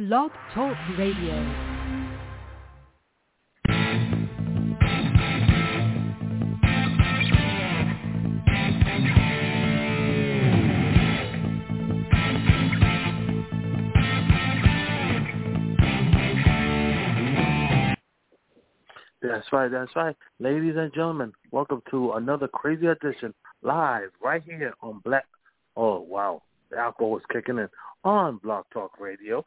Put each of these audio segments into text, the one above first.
Blog Talk Radio. That's right. Ladies and gentlemen, welcome to another crazy edition live right here on Black. Oh, wow. The alcohol is kicking in on Blog Talk Radio.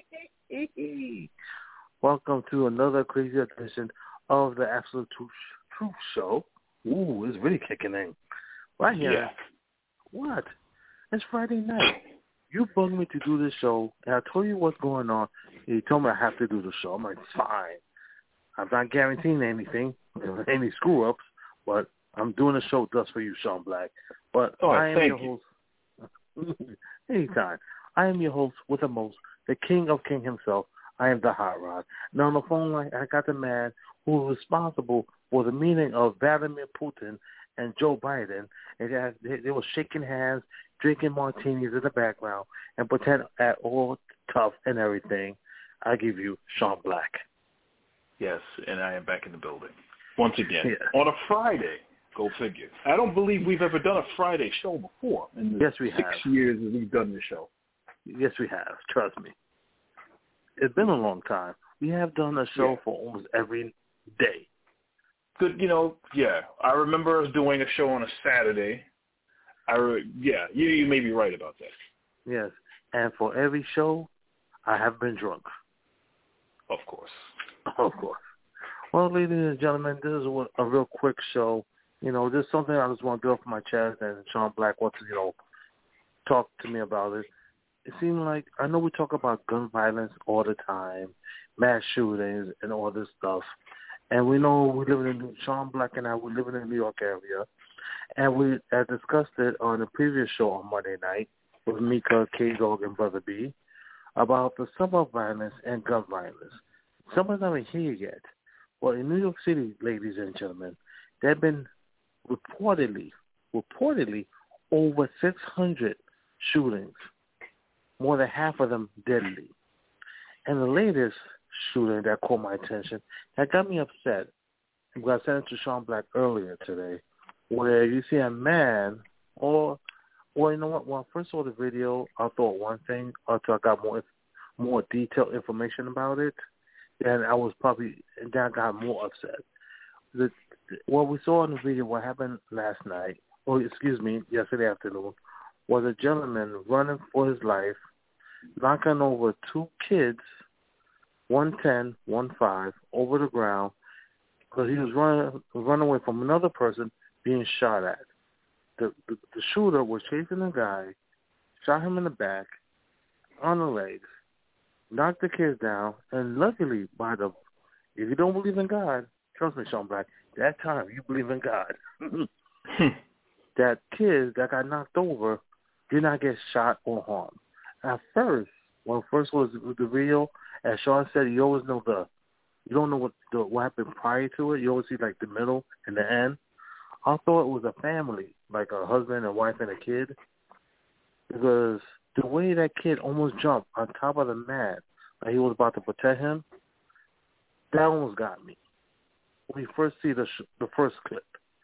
Welcome to another crazy edition of the Absolute Truth Show. Ooh, it's really kicking in. Right here. Yeah. What? It's Friday night. You bugged me to do this show, and I told you what's going on. And you told me I have to do the show. I'm like, fine. I'm not guaranteeing anything, any screw-ups, but I'm doing a show just for you, Sean Black. But I am your host. Anytime. I am your host with the most, the king of king himself. I am the Hot Rod. Now on the phone line, I got the man who is responsible for the meeting of Vladimir Putin and Joe Biden. And they were shaking hands, drinking martinis in the background, and pretend at all tough and everything. I give you Sean Black. Yes, and I am back in the building once again on a Friday. Go figure. I don't believe we've ever done a Friday show before in the 6 years that we've done the show. Yes, we have. Trust me. It's been a long time. We have done a show for almost every day. Good, I remember us doing a show on a Saturday. You may be right about that. Yes, and for every show, I have been drunk. Of course. Of course. Well, ladies and gentlemen, this is a real quick show. There's something I just want to get off my chest, and Sean Black wants to, talk to me about it. It seems like, I know we talk about gun violence all the time, mass shootings and all this stuff. And we know Sean Black and I, we live in the New York area. And we discussed it on the previous show on Monday night with Mika, K-Dog, and Brother B about the summer violence and gun violence. Someone's not even here yet. Well, in New York City, ladies and gentlemen, there have been reportedly over 600 shootings, more than half of them deadly. And the latest shooting that caught my attention, that got me upset, because I sent it to Sean Black earlier today, where you see a man, you know what, when I first saw the video, I thought one thing until I got more detailed information about it. And I got more upset. What we saw in the video, what happened yesterday afternoon, was a gentleman running for his life, knocking over two kids, 110, 15, over the ground, because he was running away from another person being shot at. The shooter was chasing the guy, shot him in the back, on the legs, knocked the kids down, and luckily, if you don't believe in God, trust me, Sean Black, that time you believe in God. That kid that got knocked over did not get shot or harmed. At first, when first was the video, as Sean said, you always know you don't know what happened prior to it. You always see like the middle and the end. I thought it was a family, like a husband, a wife, and a kid, because the way that kid almost jumped on top of the man, like he was about to protect him, that almost got me. When you first see the first clip.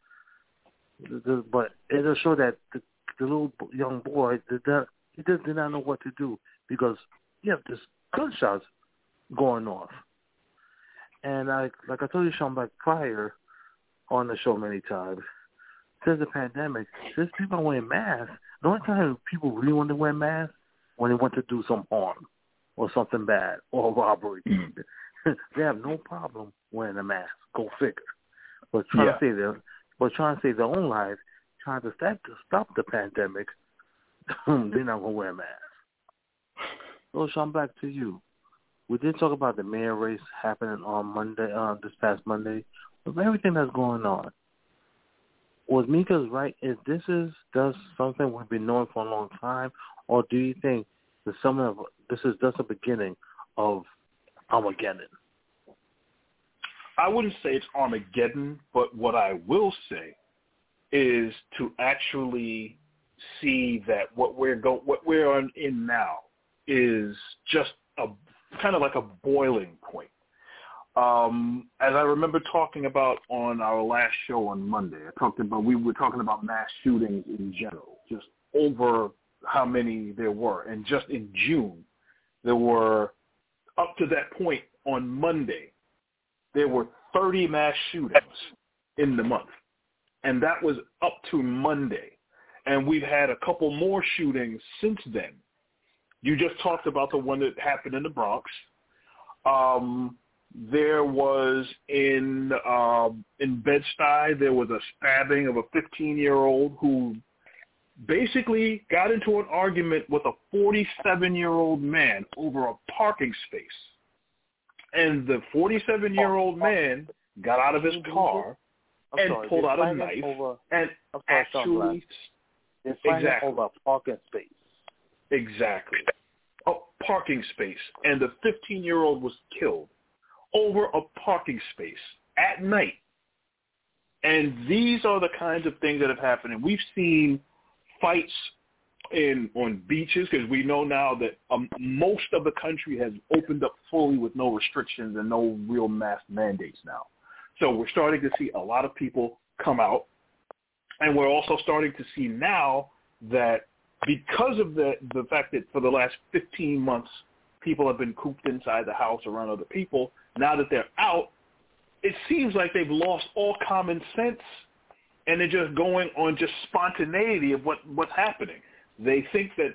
But it just showed that the little young boy, he just did not know what to do, because you have this gunshots going off. And like I told you, Sean, like prior on the show many times, since the pandemic, since people are wearing masks, the only time people really want to wear masks when they want to do some harm or something bad or robbery. They have no problem wearing a mask. Go figure. But trying to save their own lives, trying to stop the pandemic, they're not gonna wear masks. So Sean, back to you. We did talk about the mayor race happening on Monday, this past Monday, with everything that's going on. Was Mika's right? This is something we've been knowing for a long time, or do you think this is just the beginning of Armageddon? I wouldn't say it's Armageddon, but what I will say is to actually see that what we're in now is just a kind of like a boiling point. As I remember talking about on our last show on Monday, we were talking about mass shootings in general, just over how many there were. And just in June, there were, up to that point on Monday, there were 30 mass shootings in the month. And that was up to Monday. And we've had a couple more shootings since then. You just talked about the one that happened in the Bronx. There was in Bed-Stuy, there was a stabbing of a 15-year-old who basically got into an argument with a 47-year-old man over a parking space. And the 47-year-old man got out of his car and pulled out a knife and actually... They're fighting over a parking space. Exactly. A parking space. And the 15-year-old was killed over a parking space at night. And these are the kinds of things that have happened. And we've seen fights on beaches, because we know now that most of the country has opened up fully with no restrictions and no real mask mandates now. So we're starting to see a lot of people come out. And we're also starting to see now that because of the fact that for the last 15 months, people have been cooped inside the house around other people, now that they're out, it seems like they've lost all common sense, and they're just going on just spontaneity of what's happening. They think that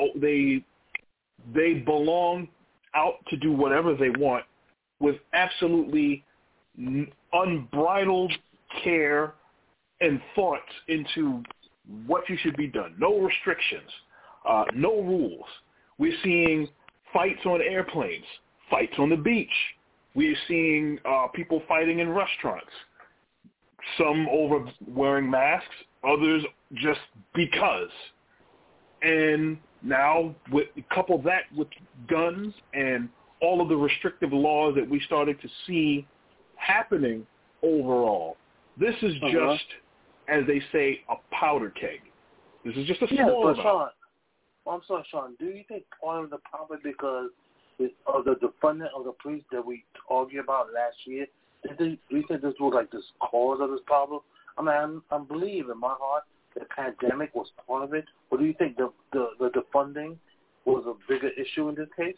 they belong out to do whatever they want with absolutely unbridled care and thoughts into what you should be done. No restrictions, no rules. We're seeing fights on airplanes, fights on the beach. We're seeing people fighting in restaurants, some over wearing masks, others just because. And now couple that with guns and all of the restrictive laws that we started to see happening overall, this is just, as they say, a powder keg. This is just a small amount. Sean, I'm sorry, Sean. Do you think part of the problem because of the defunding of the police that we argued about last year, do you think this was like this cause of this problem? I mean, I believe in my heart the pandemic was part of it, or do you think the defunding was a bigger issue in this case?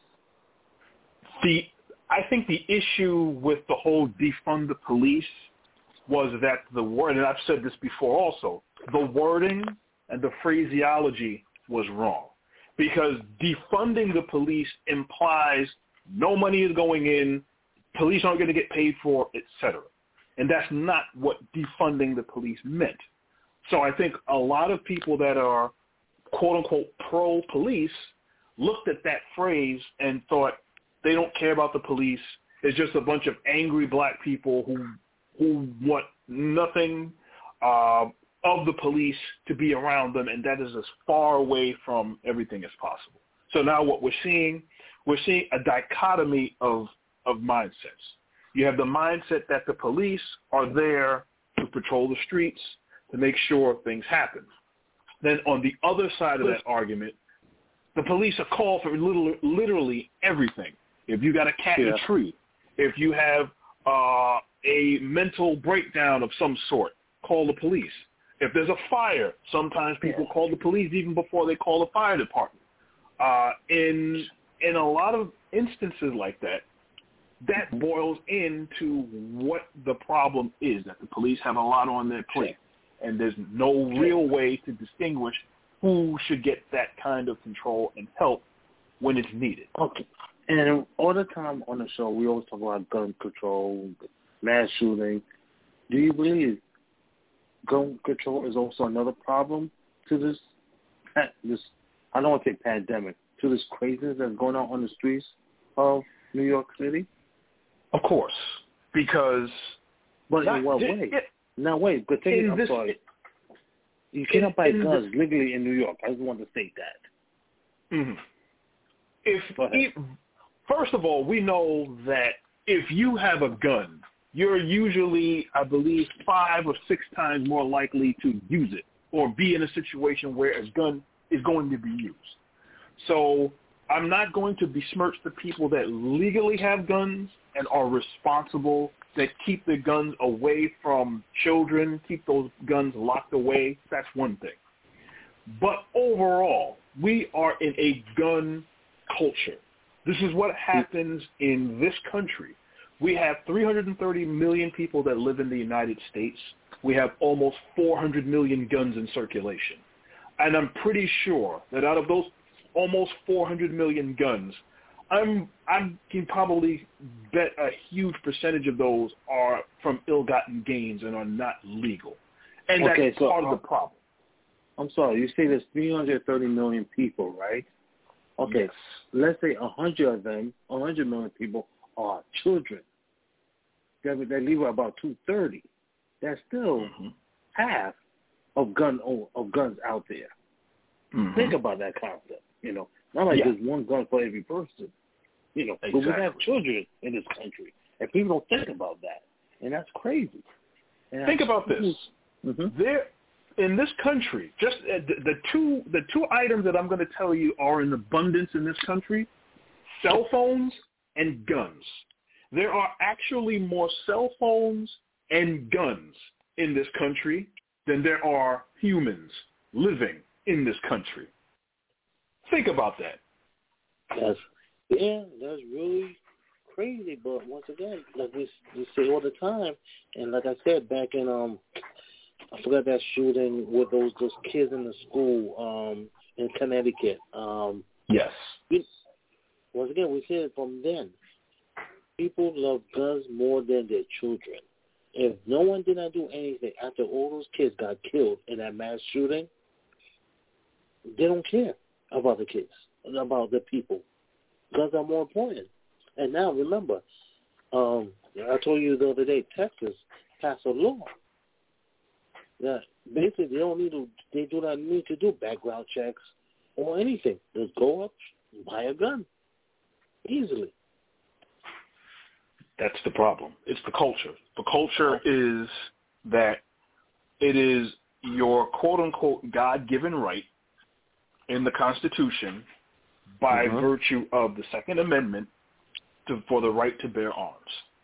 I think the issue with the whole defund the police was that the word, and I've said this before also, the wording and the phraseology was wrong. Because defunding the police implies no money is going in, police aren't going to get paid for, etc. And that's not what defunding the police meant. So I think a lot of people that are quote-unquote pro-police looked at that phrase and thought they don't care about the police. It's just a bunch of angry black people who want nothing of the police to be around them, and that is as far away from everything as possible. So now what we're seeing a dichotomy of mindsets. You have the mindset that the police are there to patrol the streets, to make sure things happen. Then on the other side of that argument, the police are called for literally everything. If you got a cat in a tree, if you have a mental breakdown of some sort, call the police. If there's a fire, sometimes people call the police even before they call the fire department. In a lot of instances like that, that boils into what the problem is, that the police have a lot on their plate, and there's no real way to distinguish who should get that kind of control and help when it's needed. Okay. And all the time on the show, we always talk about gun control, mass shooting. Do you believe gun control is also another problem to this I don't want to say pandemic, to this craziness that's going on the streets of New York City? Of course, because... But in what way? Now, wait, but I'm sorry. You cannot buy guns legally in New York. I just want to state that. Mm-hmm. First of all, we know that if you have a gun, you're usually, I believe, 5 or 6 times more likely to use it or be in a situation where a gun is going to be used. So I'm not going to besmirch the people that legally have guns and are responsible, that keep their guns away from children, keep those guns locked away. That's one thing. But overall, we are in a gun culture. This is what happens in this country. We have 330 million people that live in the United States. We have almost 400 million guns in circulation. And I'm pretty sure that out of those almost 400 million guns, I can probably bet a huge percentage of those are from ill-gotten gains and are not legal. And that's part of the problem. I'm sorry, you say there's 330 million people, right? Okay, yes. Let's say 100 million people are children. They leave about 230. That's still half of guns out there. Mm-hmm. Think about that concept. Not like there's one gun for every person. Exactly. But we have children in this country, and people don't think about that, and that's crazy. And think about this. Mm-hmm. There, in this country, just the two items that I'm going to tell you are in abundance in this country: cell phones and guns. There are actually more cell phones and guns in this country than there are humans living in this country. Think about that. That's really crazy. But once again, like we say all the time, and like I said back in I forgot that shooting with those kids in the school in Connecticut. Yes. Once again, we said it from then. People love guns more than their children. If no one did not do anything after all those kids got killed in that mass shooting, they don't care about the kids, about the people. Guns are more important. And now, remember, I told you the other day, Texas passed a law that basically they do not need to do background checks or anything. Just go up, buy a gun easily. That's the problem. It's the culture. The culture is that it is your quote-unquote God-given right in the Constitution by virtue of the Second Amendment for the right to bear arms.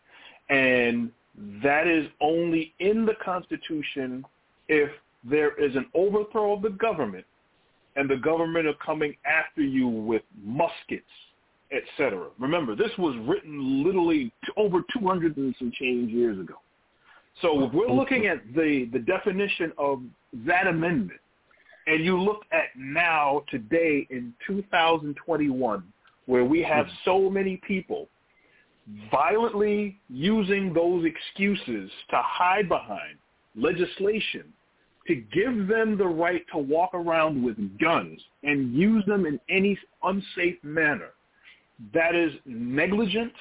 And that is only in the Constitution if there is an overthrow of the government and the government are coming after you with muskets, etc. Remember, this was written literally over 200 and some change years ago. So if we're looking at the definition of that amendment, and you look at now, today, in 2021, where we have so many people violently using those excuses to hide behind legislation to give them the right to walk around with guns and use them in any unsafe manner, that is negligent,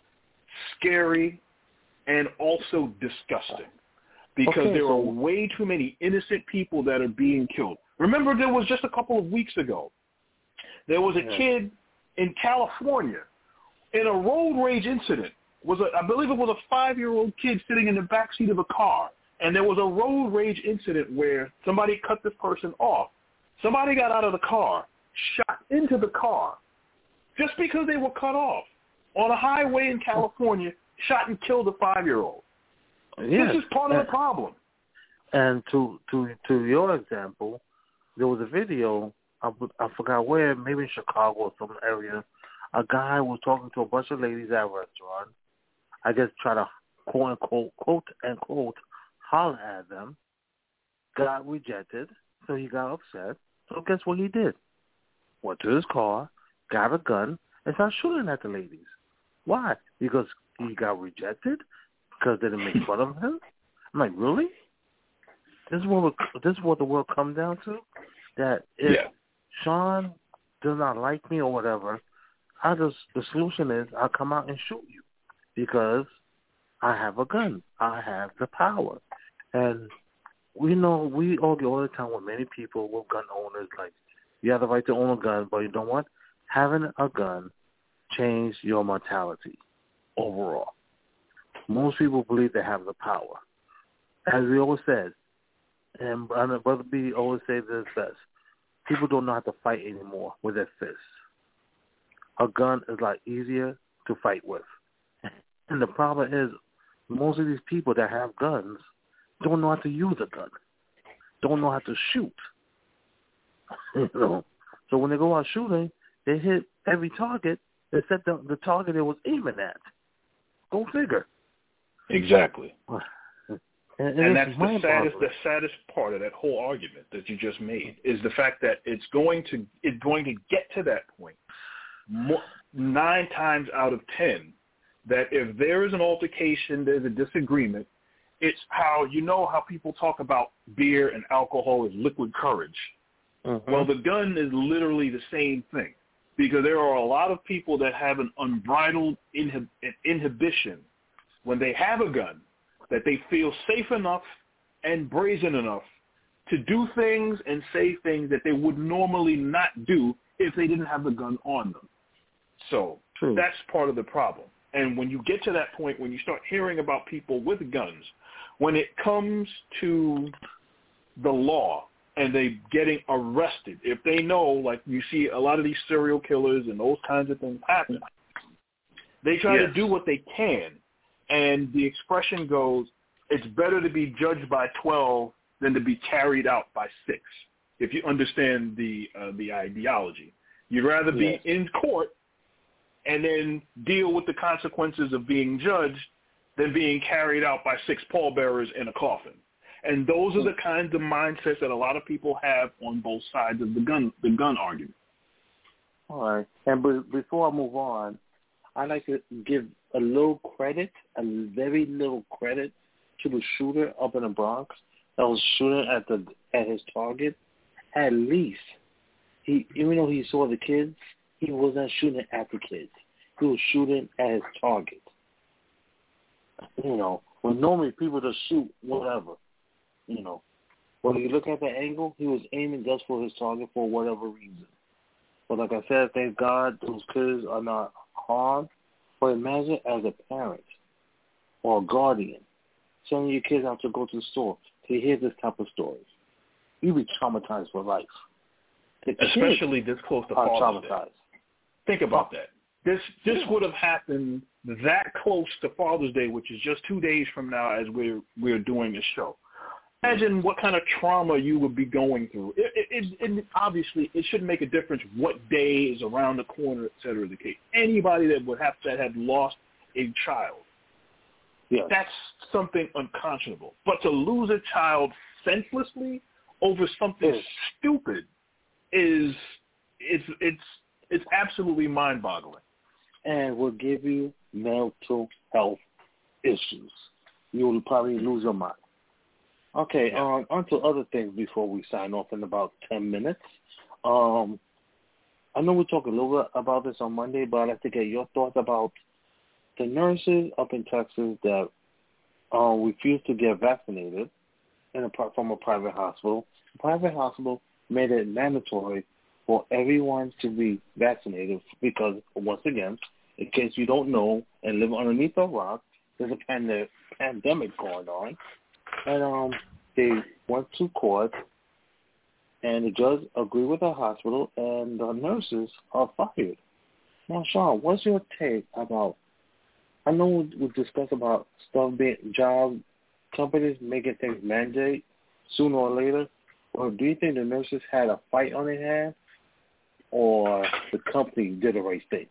scary, and also disgusting. Because there are way too many innocent people that are being killed. Remember, there was just a couple of weeks ago, there was a kid in California in a road rage incident. I believe it was a 5-year-old kid sitting in the backseat of a car, and there was a road rage incident where somebody cut this person off. Somebody got out of the car, shot into the car, just because they were cut off on a highway in California, shot and killed a 5-year-old. Yes. This is part of the problem. And to your example, there was a video, I forgot where, maybe in Chicago or some area. A guy was talking to a bunch of ladies at a restaurant. I guess try to quote unquote holler at them. Got rejected, so he got upset. So guess what he did? Went to his car, got a gun, and started shooting at the ladies. Why? Because he got rejected? Because they didn't make fun of him? I'm like, really? This is what the world comes down to? That if Sean does not like me or whatever, the solution is I'll come out and shoot you because I have a gun. I have the power. And we argue all the time with many people, with gun owners, like, you have the right to own a gun, but you know what? Having a gun changed your mentality overall. Most people believe they have the power. As we always said, and Brother B always says this best, people don't know how to fight anymore with their fists. a gun is like easier to fight with. And the problem is most of these people that have guns don't know how to use a gun, don't know how to shoot. So when they go out shooting, they hit every target except the target they was aiming at. Go figure. Exactly. And that's the saddest part of that whole argument that you just made is the fact that it's going to get to that point 9 times out of 10 that if there is an altercation, there's a disagreement, it's how people talk about beer and alcohol as liquid courage. Mm-hmm. Well, the gun is literally the same thing because there are a lot of people that have an unbridled inhibition when they have a gun that they feel safe enough and brazen enough to do things and say things that they would normally not do if they didn't have the gun on them. So That's part of the problem. And when you get to that point, when you start hearing about people with guns, when it comes to the law and they getting arrested, if they know, like you see a lot of these serial killers and those kinds of things happen, they try to do what they can. And the expression goes, it's better to be judged by 12 than to be carried out by 6, if you understand the ideology. You'd rather be in court and then deal with the consequences of being judged than being carried out by 6 pallbearers in a coffin. And those are the kinds of mindsets that a lot of people have on both sides of the gun argument. All right. And before I move on, I'd like to give a very little credit to the shooter up in the Bronx that was shooting at his target. At least, even though he saw the kids, he wasn't shooting at the kids. He was shooting at his target. When normally people just shoot whatever. When you look at the angle, he was aiming just for his target for whatever reason. But like I said, thank God those kids are not harmed. But imagine as a parent or a guardian sending your kids out to go to the store to hear this type of stories. You'd be traumatized for life. Especially this close to Father's Day. Think about that. This would have happened that close to Father's Day, which is just 2 days from now as we're doing this show. Imagine what kind of trauma you would be going through. It obviously, it shouldn't make a difference what day is around the corner, et cetera, the case. Anybody that had lost a child, that's something unconscionable. But to lose a child senselessly over something stupid it's absolutely mind-boggling. And will give you mental health issues. You will probably lose your mind. Okay, on to other things before we sign off in about 10 minutes. I know we talked a little bit about this on Monday, but I'd like to get your thoughts about the nurses up in Texas that refused to get vaccinated from a private hospital. The private hospital made it mandatory for everyone to be vaccinated because, once again, in case you don't know and live underneath a rock, there's a pandemic going on. And they went to court, and the judge agreed with the hospital, and the nurses are fired. Now, Sean, what's your take about, I know we discussed about job companies making things mandate sooner or later, or do you think the nurses had a fight on their hands, or the company did the right thing?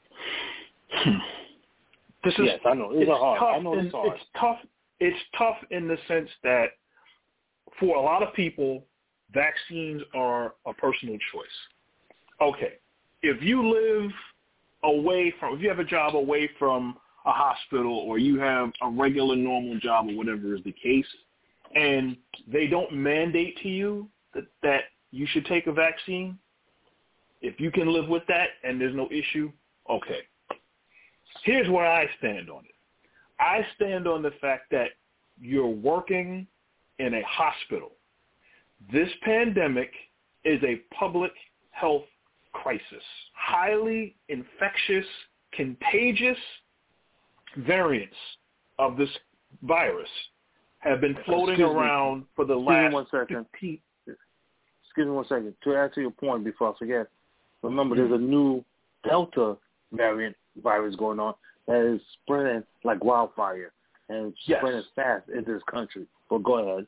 I know. It's hard. It's tough in the sense that for a lot of people, vaccines are a personal choice. Okay, if you have a job away from a hospital or you have a regular normal job or whatever is the case, and they don't mandate to you that you should take a vaccine, if you can live with that and there's no issue, okay. Here's where I stand on it. I stand on the fact that you're working in a hospital. This pandemic is a public health crisis. Highly infectious, contagious variants of this virus have been floating around for the last 15... Excuse me one second. To answer your point before I forget, remember there's a new Delta variant virus going on that is spreading like wildfire and spreading fast into this country. But go ahead.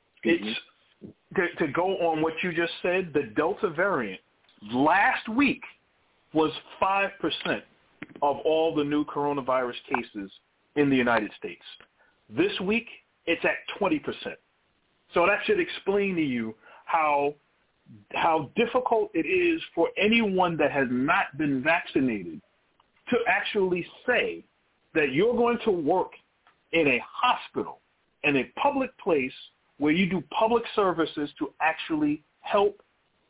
To go on what you just said, the Delta variant last week was 5% of all the new coronavirus cases in the United States. This week, it's at 20%. So that should explain to you how difficult it is for anyone that has not been vaccinated to actually say that you're going to work in a hospital, in a public place where you do public services to actually help,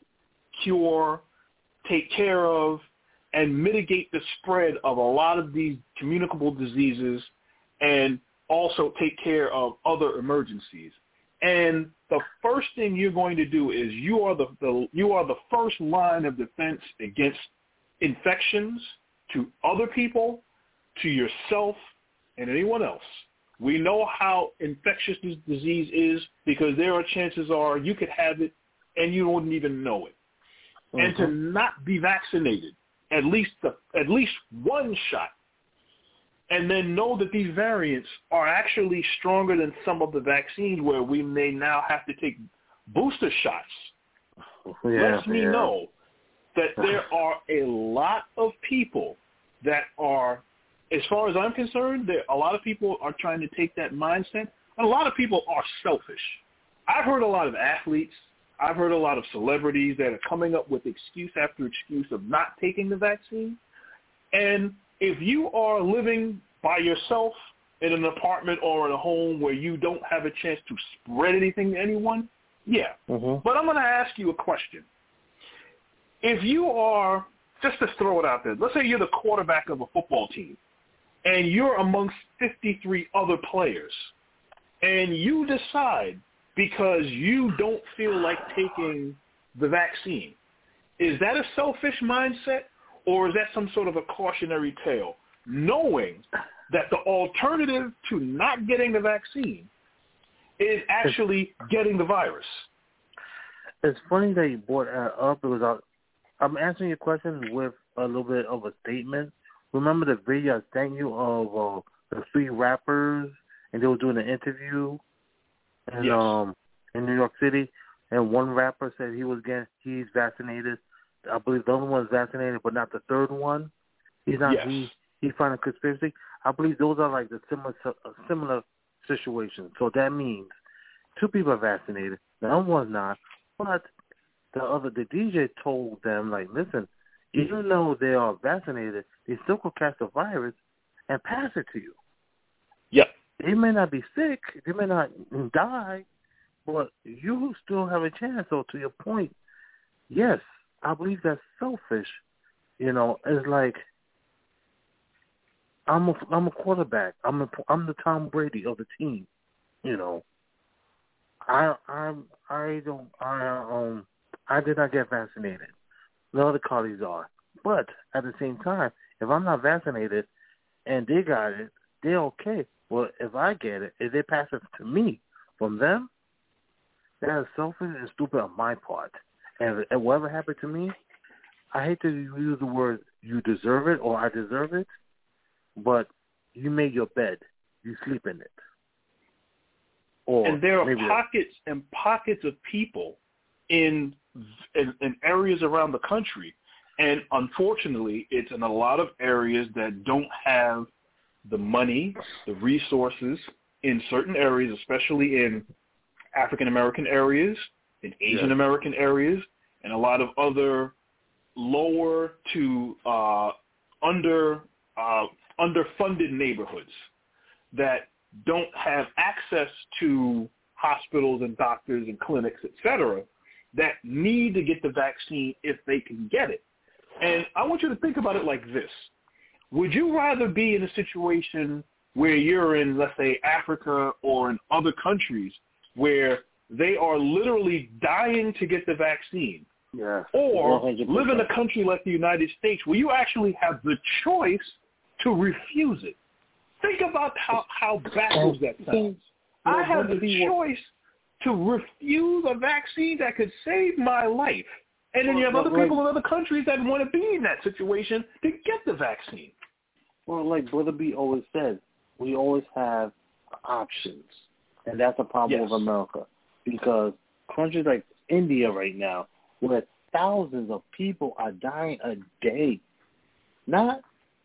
cure, take care of, and mitigate the spread of a lot of these communicable diseases and also take care of other emergencies. And the first thing you're going to do is you are the first line of defense against infections to other people, to yourself, and anyone else. We know how infectious this disease is because there are chances are you could have it and you wouldn't even know it. Mm-hmm. And to not be vaccinated, at least one shot, and then know that these variants are actually stronger than some of the vaccines where we may now have to take booster shots, lets me know that there are a lot of people that are, as far as I'm concerned, a lot of people are trying to take that mindset. A lot of people are selfish. I've heard a lot of athletes, I've heard a lot of celebrities that are coming up with excuse after excuse of not taking the vaccine. And if you are living by yourself in an apartment or in a home where you don't have a chance to spread anything to anyone, Mm-hmm. But I'm going to ask you a question. If you are, just to throw it out there, let's say you're the quarterback of a football team, and you're amongst 53 other players, and you decide because you don't feel like taking the vaccine, is that a selfish mindset, or is that some sort of a cautionary tale, knowing that the alternative to not getting the vaccine is actually getting the virus? It's funny that you brought that up because I'm answering your question with a little bit of a statement. Remember the video I sent you of the 3 rappers, and they were doing an interview in New York City, and one rapper said he's vaccinated. I believe the other one's vaccinated, but not the third one. He's not. Yes. He's finding a conspiracy. I believe those are like the similar situations. So that means 2 people are vaccinated. The other one's not. But the DJ told them, like, listen, even though they are vaccinated, they still could catch the virus and pass it to you. Yep. They may not be sick, they may not die, but you still have a chance. So to your point, yes, I believe that's selfish. You know, it's like I'm a quarterback. I'm the Tom Brady of the team. You know, I did not get vaccinated. The other colleagues are. But at the same time, if I'm not vaccinated and they got it, they're okay. Well, if I get it, if they pass it to me from them, that is selfish and stupid on my part. And whatever happened to me, I hate to use the word you deserve it or I deserve it, but you made your bed. You sleep in it. And there are pockets and pockets of people in areas around the country, and unfortunately, it's in a lot of areas that don't have the money, the resources in certain areas, especially in African American areas, in Asian American areas, and a lot of other lower to underfunded neighborhoods that don't have access to hospitals and doctors and clinics, et cetera, that need to get the vaccine if they can get it. And I want you to think about it like this. Would you rather be in a situation where you're in, let's say, Africa or in other countries where they are literally dying to get the vaccine, or 100%. live in a country like the United States where you actually have the choice to refuse it? Think about how backwards that sounds. I have the choice to refuse a vaccine that could save my life, And then you have other people in other countries that want to be in that situation to get the vaccine. Well, like Brother B always says, we always have options. And that's a problem with America. Because countries like India right now, where thousands of people are dying a day, not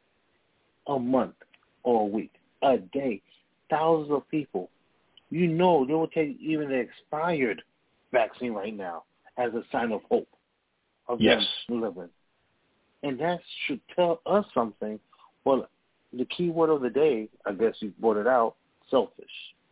a month or a week, a day, thousands of people. You know they will take even the expired vaccine right now as a sign of hope of them living. And that should tell us something. Well, the key word of the day, I guess you brought it out, selfish.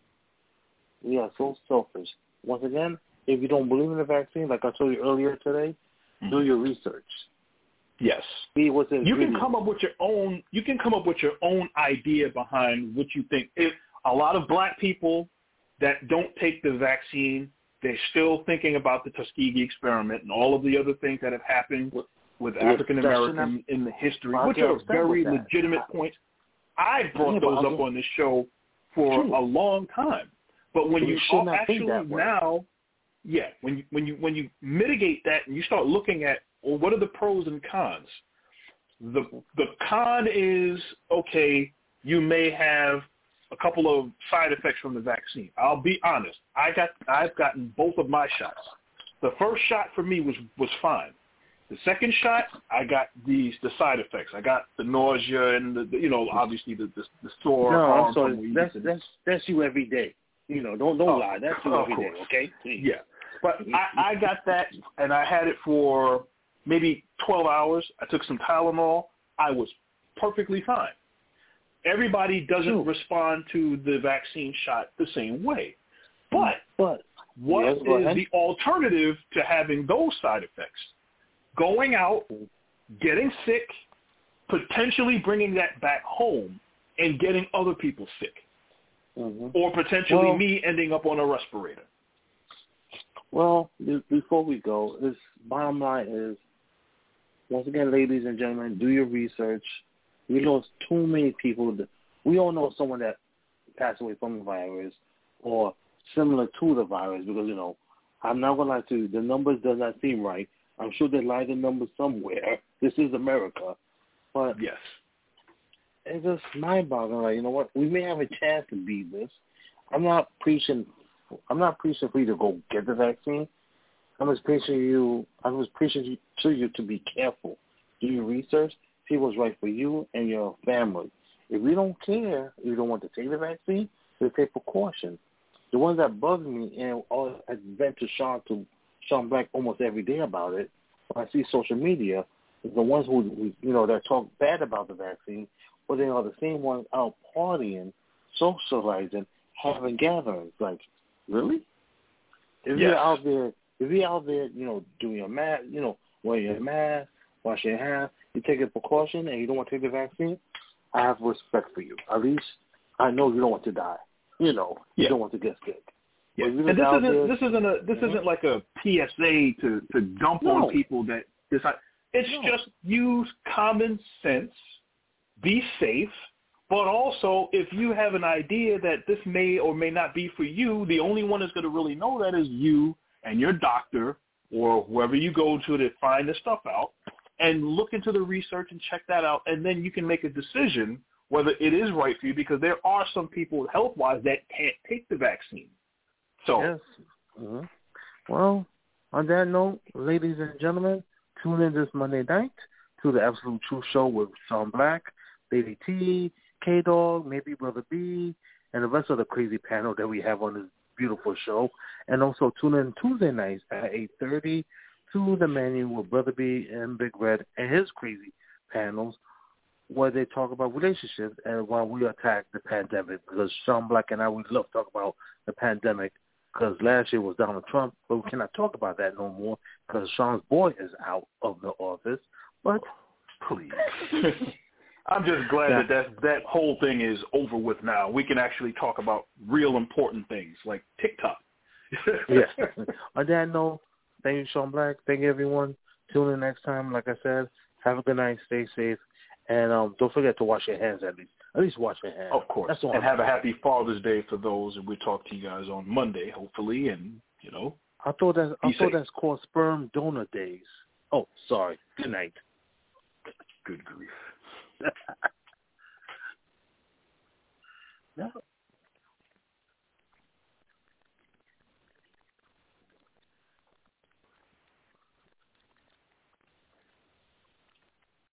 We are so selfish. Once again, if you don't believe in the vaccine, like I told you earlier today, do your research. Yes. See what's you can come up with your own. You can come up with your own idea behind what you think. If a lot of black people that don't take the vaccine, they're still thinking about the Tuskegee experiment and all of the other things that have happened with African Americans in the history, which are very legitimate points. I brought those up on this show for a long time. But when you actually now, when you mitigate that and you start looking at, well, what are the pros and cons? The con is, okay, you may have a couple of side effects from the vaccine. I'll be honest. I've gotten both of my shots. The first shot for me was fine. The second shot, I got the side effects. I got the nausea and obviously the sore arm. No, I'm sorry. That's you every day. Don't lie. That's you every day. Okay. Please. Yeah, but I got that, and I had it for maybe 12 hours. I took some Tylenol. I was perfectly fine. Everybody doesn't respond to the vaccine shot the same way. But what is the alternative to having those side effects? Going out, getting sick, potentially bringing that back home, and getting other people sick. Or potentially me ending up on a respirator. Well, before we go, this bottom line is, once again, ladies and gentlemen, do your research. We lost too many people. We all know someone that passed away from the virus or similar to the virus because, I'm not going to lie to you, the numbers does not seem right. I'm sure they lie the numbers somewhere. This is America. But yes, it's just mind-boggling. Like, you know what? We may have a chance to beat this. I'm not preaching for you to go get the vaccine. I'm just preaching to you to be careful. Do your research. See what's right for you and your family. If you don't care, if you don't want to take the vaccine, then take precautions. The ones that bug me, and I vent to Sean Black almost every day about it, when I see social media, is the ones who that talk bad about the vaccine, but they are the same ones out partying, socializing, having gatherings. Like, really? If you're out there, doing your mask, wearing your mask, washing your hands, you take a precaution and you don't want to take the vaccine, I have respect for you. At least I know you don't want to die. You don't want to get sick. Yeah. And this isn't like a PSA to dump on people that decide. It's just use common sense, be safe, but also if you have an idea that this may or may not be for you, the only one that's going to really know that is you and your doctor or whoever you go to find the stuff out, and look into the research and check that out, and then you can make a decision whether it is right for you, because there are some people health-wise that can't take the vaccine. So, yes. Mm-hmm. Well, on that note, ladies and gentlemen, tune in this Monday night to the Absolute Truth Show with Sean Black, Lady T, K-Dog, maybe Brother B, and the rest of the crazy panel that we have on this beautiful show. And also tune in Tuesday nights at 8:30 to the menu with Brother B and Big Red and his crazy panels where they talk about relationships and while we attack the pandemic, because Sean Black and I, we love to talk about the pandemic because last year was Donald Trump, but we cannot talk about that no more because Sean's boy is out of the office. But please. I'm just glad that whole thing is over with now. We can actually talk about real important things like TikTok. Yes. On that note, thank you, Sean Black. Thank you, everyone. Tune in next time. Like I said, have a good night. Stay safe. And don't forget to wash your hands at least. At least wash your hands. Of course. That's all. And have a happy Father's Day for those. And we'll talk to you guys on Monday, hopefully. And, I thought that's called Sperm Donor Days. Oh, sorry. Good night. Good grief. No.